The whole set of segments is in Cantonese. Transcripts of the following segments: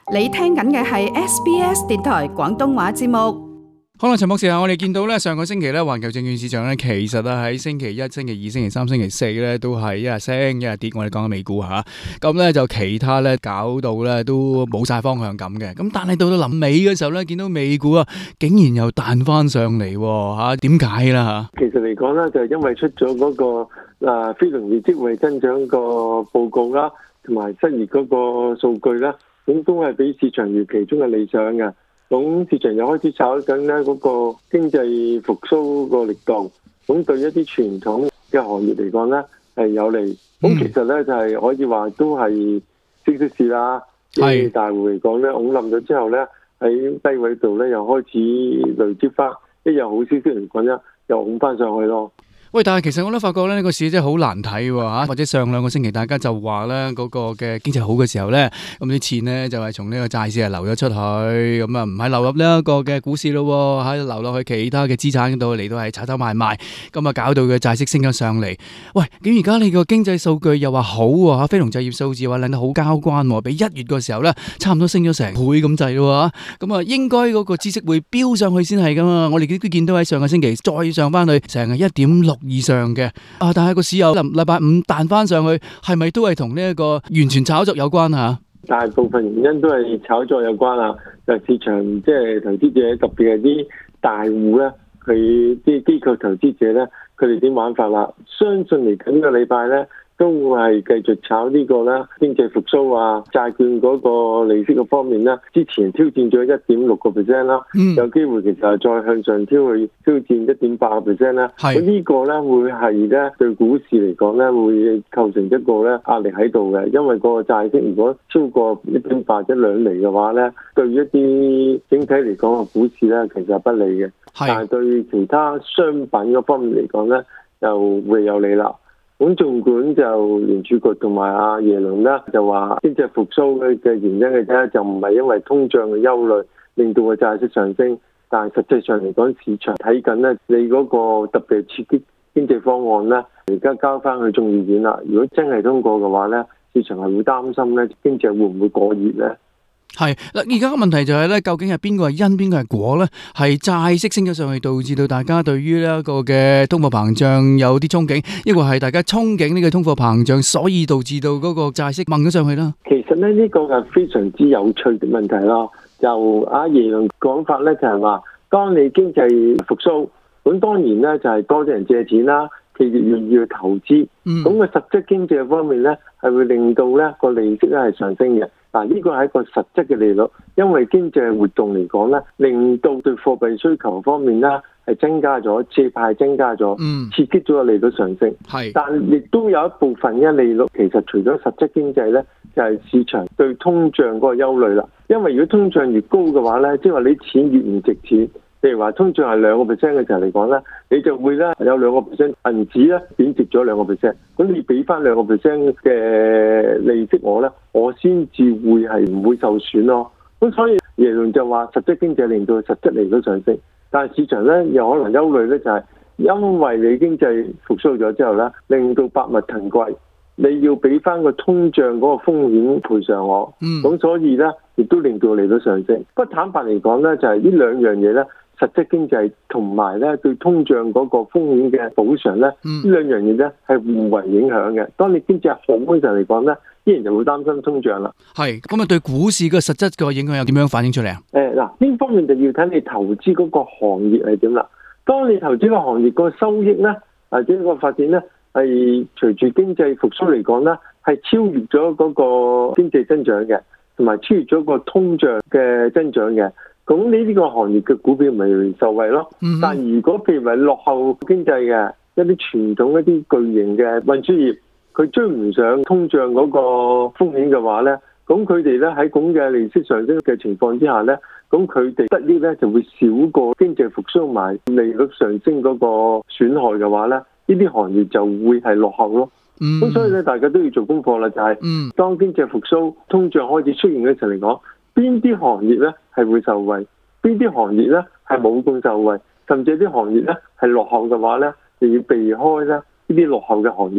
你聽緊嘅係 SBS 電台廣東話節目。 好啦，陳博士啊，我哋見到咧上個星期咧環球證券市場咧，其實啊喺星期一、星期二、星期三、星期四咧都係一日升一日跌。我哋講緊美股吓，咁咧就其他咧搞到咧都冇晒方向感嘅。咁但係到臨尾嘅時候咧，見到美股啊竟然又彈翻上嚟吓，點解啦吓？ 其實嚟講咧，就係因為出咗嗰個非農業職位增長個報告啦，同埋失業嗰個數據啦，咁都係比市場預期中嘅理想嘅。咁市場又開始炒緊咧嗰個經濟復甦個力度，咁對一啲傳統嘅行業嚟講咧係有利。咁其實咧就係可以話都係息息事啦。係大戶嚟講咧，拱冧咗之後咧，喺低位度咧又開始累積翻，一有好消息嚟講咧，又拱翻上去咯。 喂，但係其實我都發覺咧，呢個市真係好難睇喎嚇。或者上兩個星期大家就話咧，嗰個嘅經濟好嘅時候咧，咁啲錢咧就係從呢個債市係流咗出去，咁啊唔係流入呢一個嘅股市咯，喺流落去其他嘅資產度嚟到係炒炒賣賣，咁啊搞到嘅債息升咗上嚟。喂，咁而家你個經濟數據又話好喎嚇，非農就業數字話靚得好交關喎，比1月嘅時候咧差唔多升咗成倍咁滯咯嚇。咁啊應該嗰個孳息會飆上去先係噶嘛。我哋都見到喺上個星期再上翻去成日1.6以上嘅但係個市有禮拜五彈翻上去，係咪都係同呢一個完全炒作有關啊？ 大部分原因都係炒作有關啦，就市場即係投資者，特別係啲大戶咧，佢啲機構投資者咧，佢哋點玩法啦？相信嚟緊個禮拜咧，都會係繼續炒呢個啦，經濟復甦啊，債券嗰個利息嘅方面啦，之前挑戰咗1.6% 啦，有機會其實係再向上挑戰1.8% 啦。咁呢個咧會係咧對股市嚟講咧會構成一個咧壓力喺度嘅，因為個債息如果超過1.8即2厘嘅話咧，對一啲整體嚟講嘅股市咧其實係不利嘅，但係對其他商品嗰方面嚟講咧就會有利啦。咁儘管就聯儲局同埋阿耶倫咧就話經濟復甦嘅原因嘅啫，就唔係因為通脹嘅憂慮令到個債息上升，但係實際上嚟講，市場睇緊咧你嗰個特別刺激經濟方案咧，而家交翻去眾議院啦。如果真係通過嘅話咧，市場係會擔心咧經濟會唔會過熱咧？ 係嗱，而家個問題就係咧，究竟係邊個係因，邊個係果咧？係債息升咗上去，導致到大家對於呢一個嘅通貨膨脹有啲憧憬，抑或係大家憧憬呢個通貨膨脹，所以導致到嗰個債息掹咗上去啦？ 其實咧呢個係非常之有趣嘅問題咯。就阿耶倫講法咧，就係話，當你經濟復甦，咁當然咧就係多啲人借錢啦，企業願意去投資，咁個實質經濟方面咧係會令到咧個利息咧係上升嘅。嗱，呢個係一個實質嘅利率，因為經濟活動嚟講咧，令到對貨幣需求方面咧係增加咗，借貸增加咗，刺激咗個利率上升。但亦都有一部分嘅利率其實除咗實質經濟咧，就係市場對通脹嗰個憂慮啦。因為如果通脹越高嘅話咧，即係話你錢越唔值錢。譬如話通脹係2% 嘅時候嚟講咧，你就會咧有2% 銀紙咧貶值咗2%，咁你俾翻2% 嘅利息我咧，我先至會係唔會受損咯。咁所以耶倫就話實質經濟令到實質利率上升，但係市場咧又可能憂慮咧就係因為你經濟復甦咗之後咧，令到百物騰貴，你要俾翻個通脹嗰個風險賠償我，咁所以咧亦都令到利率上升。不過坦白嚟講咧，就係呢兩樣嘢咧。實質經濟同埋咧對通脹嗰個風險嘅補償咧，呢兩樣嘢咧係互為影響嘅。當你經濟好嗰陣嚟講咧，啲人就會擔心通脹啦。 係咁啊，對股市嘅實質個影響又點樣反映出嚟啊？ 嗱，呢方面就要睇你投資嗰個行業係點啦。當你投資個行業個收益咧，或者個發展咧，係隨住經濟復甦嚟講咧，係超越咗嗰個經濟增長嘅，同埋超越咗個通脹嘅增長嘅。咁呢個行業嘅股票咪受惠咯。但如果譬如話落後經濟嘅一啲傳統一啲巨型嘅運輸業，佢追唔上通脹嗰個風險嘅話咧，咁佢哋咧喺咁嘅利息上升嘅情況之下咧，咁佢哋得益咧就會少過經濟復甦埋利率上升嗰個損害嘅話咧，呢啲行業就會係落後咯。咁所以咧，大家都要做功課啦，就係當經濟復甦、通脹開始出現嘅時候嚟講，邊啲行業咧係會受惠，邊啲行業咧係冇咁受惠，甚至啲行業咧係落後嘅話咧，就要避開咧呢啲落後嘅行業咯。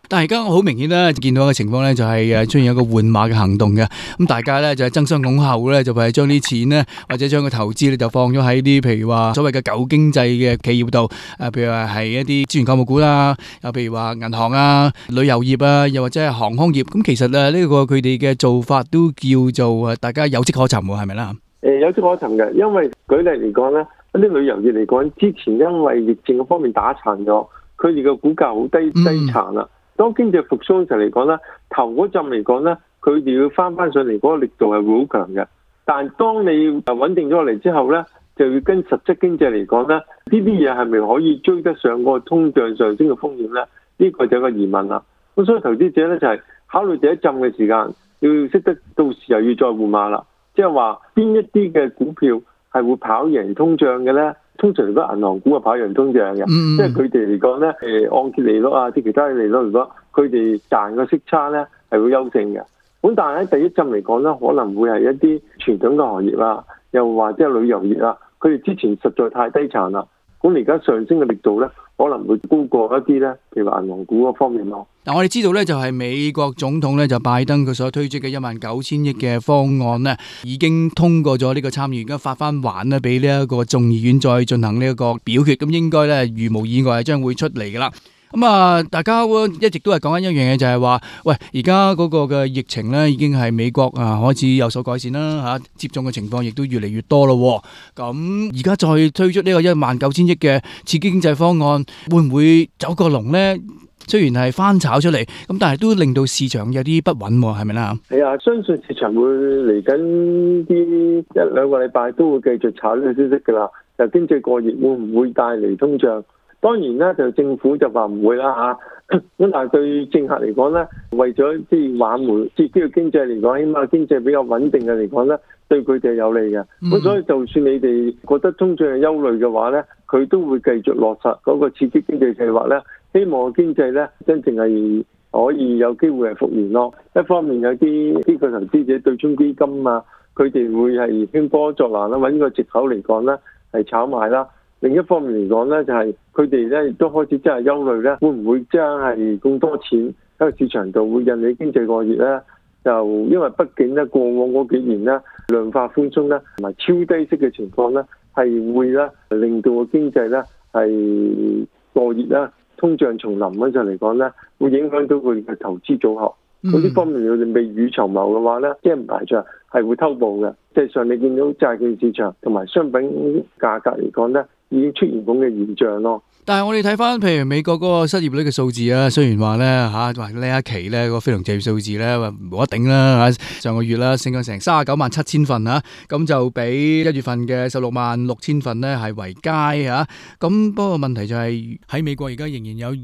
但係而家好明顯咧，見到嘅情況咧就係出現一個換馬嘅行動嘅。咁大家咧就係爭相恐後咧，就係將啲錢咧或者將個投資咧就放咗喺啲譬如話所謂嘅舊經濟嘅企業度。譬如話係一啲資源購物股啦，又譬如話銀行啊、旅遊業啊，又或者係航空業。咁其實呢個佢哋嘅做法都叫做大家有跡可尋喎，係咪啦？ 有跡可尋嘅，因為舉例嚟講咧，一啲旅遊業嚟講，之前因為疫症嗰方面打殘咗，佢哋嘅股價好低殘啦。當經濟復甦嘅時候嚟講咧，頭嗰陣嚟講咧，佢哋要翻上嚟嗰個力度係會好強嘅。但係當你穩定咗落嚟之後咧，就要跟實質經濟嚟講咧，呢啲嘢係咪可以追得上個通脹上升嘅風險咧？呢個就有個疑問啦。咁所以投資者咧就係考慮第一浸嘅時間，要識得到時又要再換馬啦。即係話邊一啲嘅股票係會跑贏通脹嘅咧？通常如果銀行股係跑贏通脹嘅，即係佢哋嚟講咧，按揭利率啊，啲其他嘅利率，如果佢哋賺個息差咧係會優勝嘅。咁但係喺第一浸嚟講咧，可能會係一啲傳統嘅行業啊，又或者係旅遊業啊，佢哋之前實在太低殘啦。咁而家上升嘅力度咧，可能會高過一啲咧，譬如話銀行股嗰方面咯。 嗱，我哋知道咧，就係美國總統咧就拜登佢所推出嘅19000億嘅方案咧，已經通過咗呢個參議院，而家發翻還咧俾呢一個眾議院再進行呢一個表決，咁應該咧如無意外係將會出嚟噶啦。咁啊，大家一直都係講緊一樣嘢，就係話，喂，而家嗰個嘅疫情咧，已經係美國開始有所改善啦，吓接種嘅情況亦都越嚟越多咯。咁而家再推出呢個19000億嘅刺激經濟方案，會唔會走個龍咧？雖然係翻炒出嚟，咁但係都令到市場有啲不穩，係咪啦？ 係啊，相信市場會嚟緊啲1-2個禮拜都會繼續炒呢個消息噶啦。就經濟過熱會唔會帶嚟通脹？當然啦，就政府就話唔會啦嚇。咁但係對政客嚟講咧，為咗即係挽回自己嘅經濟嚟講，起碼經濟比較穩定嘅嚟講咧，對佢哋係有利嘅。咁所以就算你哋覺得通脹係憂慮嘅話咧，佢都會繼續落實嗰個刺激經濟計劃咧，希望經濟咧真正係可以有機會係復原咯。一方面有啲呢個投資者對沖基金啊，佢哋會係興波作浪啦，揾個藉口嚟講咧係炒賣啦。另一方面嚟講咧，就係佢哋咧亦都開始真係憂慮咧，會唔會真係咁多錢喺個市場度會引起經濟過熱咧？就因為畢竟咧過往嗰幾年咧量化寬鬆咧同埋超低息嘅情況咧，係會咧令到個經濟咧係過熱啦，通脹重臨嗰陣嚟講咧，會影響到佢嘅投資組合。咁呢方面佢哋未雨綢繆嘅話咧，即係唔排除係會偷步嘅。即係上你見到債券市場同埋商品價格嚟講咧，已經出現咁嘅現象咯。 但係我哋睇翻，譬如美國嗰個失業率嘅數字啊，雖然話咧話呢一期咧個非農就業數字咧話冇得頂啦嚇，上個月啦升咗成397000份嚇，咁就比1月份嘅166000份咧係為佳嚇。咁不過問題就係喺美國而家仍然有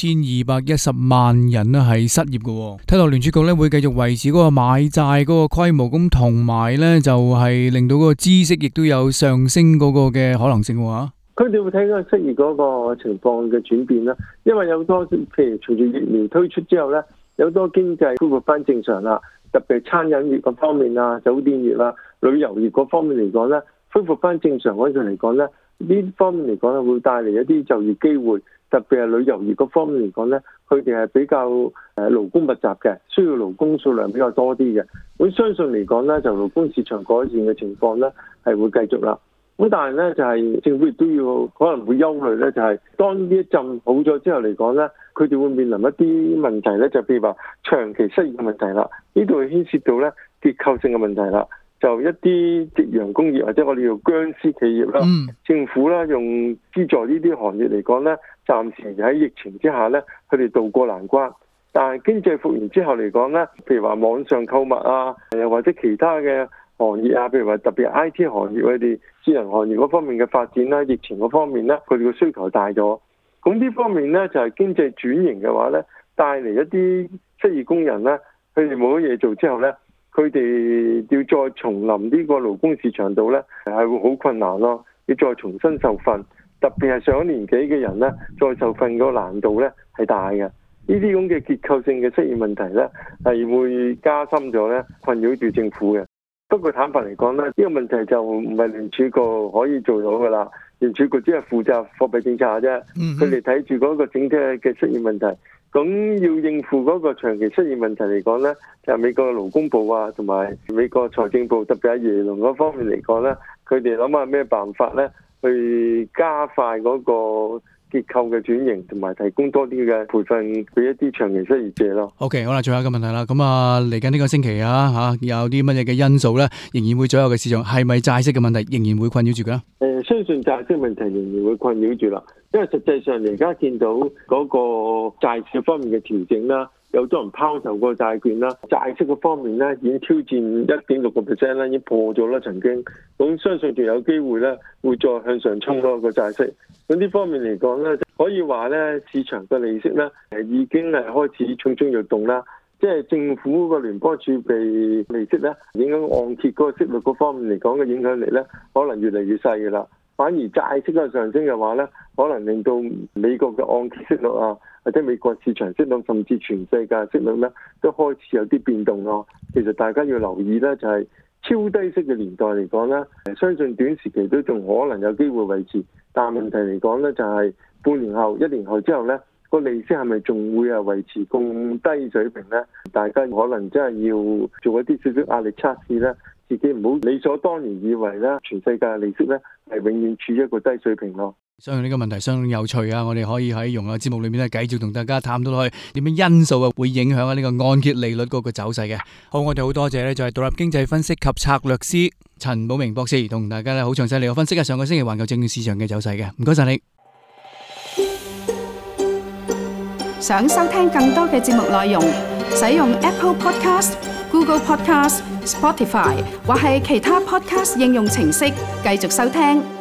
2210萬人咧係失業嘅。睇落聯儲局咧會繼續維持嗰個買債嗰個規模，咁同埋咧就係令到嗰個孳息亦都有上升嗰個嘅可能性喎。 佢哋會睇嗰個失業嗰個情況嘅轉變啦，因為有好多譬如隨住疫苗推出之後咧，有好多經濟恢復翻正常啦，特別係餐飲業嗰方面啊、酒店業啦、旅遊業嗰方面嚟講咧，恢復翻正常嗰陣嚟講咧，呢方面嚟講咧會帶嚟一啲就業機會，特別係旅遊業嗰方面嚟講咧，佢哋係比較勞工密集嘅，需要勞工數量比較多啲嘅。我相信嚟講咧，就勞工市場改善嘅情況咧係會繼續啦。咁但係咧就係政府亦都要可能會憂慮咧，就係當呢一陣好咗之後嚟講咧，佢哋會面臨一啲問題咧，就譬如話長期失業嘅問題啦。呢度牽涉到咧結構性嘅問題啦，就一啲夕陽工業或者我哋叫僵屍企業啦，政府咧用資助呢啲行業嚟講咧，暫時喺疫情之下咧，佢哋渡過難關。但係經濟復原之後嚟講咧，譬如話網上購物啊，又或者其他嘅行業啊，譬如話特別 IT 行業佢哋智能行業嗰方面嘅發展啦，疫情嗰方面咧，佢哋嘅需求大咗。咁呢方面咧就係經濟轉型嘅話咧，帶嚟一啲失業工人咧，佢哋冇乜嘢做之後咧，佢哋要再重臨呢個勞工市場度咧，係會好困難咯。要再重新受訓，特別係上一年紀嘅人咧，再受訓嗰個難度咧係大嘅。呢啲咁嘅結構性嘅失業問題咧，係會加深咗咧，困擾住政府嘅。不過坦白嚟講咧，呢個問題就唔係聯儲局可以做到噶啦，聯儲局只係負責貨幣政策啫。佢哋睇住嗰個整體嘅失業問題， 咁要應付嗰個長期失業問題嚟講咧，就係美國嘅勞工部啊，同埋美國財政部，特別係耶倫嗰方面嚟講咧，佢哋諗下咩辦法咧，去加快嗰個結構嘅轉型，同埋提供多啲嘅培訓俾一啲長期失業者咯。 OK， 好啦，最後一個問題啦。咁啊，嚟緊呢個星期有啲乜嘢嘅因素咧，仍然會左右嘅市場，係咪債息嘅問題仍然會困擾住嘅咧？ 相信債息問題仍然會困擾住啦，因為實際上而家見到嗰個債市方面嘅調整啦，有好多人拋售個債券啦，債息嘅方面咧已經挑戰 1.6% 啦，已經破咗啦曾經，咁相信仲有機會咧會再向上衝咯個債息。咁呢方面嚟講咧，可以話咧市場嘅利息咧已經係開始蠢蠢欲動啦。即係政府個聯邦儲備利息咧，影響按揭嗰個息率嗰方面嚟講嘅影響力咧，可能越嚟越細㗎啦。反而債息嘅上升嘅話咧，可能令到美國嘅按揭息率啊，或者美國市場息率，甚至全世界息率咧，都開始有啲變動咯。其實大家要留意咧，就係超低息嘅年代嚟講咧，相信短時期都仲可能有機會維持，但係問題嚟講咧，就係半年後、1年後之後咧，個利息係咪仲會維持咁低水平呢？大家可能真係要做一啲少少壓力測試呢，自己唔好理所當然以為呢全世界嘅利息呢係永遠處於一個低水平咯。 相信呢個問題相當有趣啊！我哋可以喺用嘅節目裏面咧，繼續同大家探討落去點樣因素會影響呢個按揭利率嗰個走勢嘅。好，我哋好多謝呢就係獨立經濟分析及策略師陳寶明博士同大家咧好詳細嚟個分析上個星期環球證券市場嘅走勢嘅。唔該晒你。 想收聽更多嘅節目內容，使用 Apple Podcast、Google Podcast、Spotify 或係其他 Podcast 應用程式繼續收聽。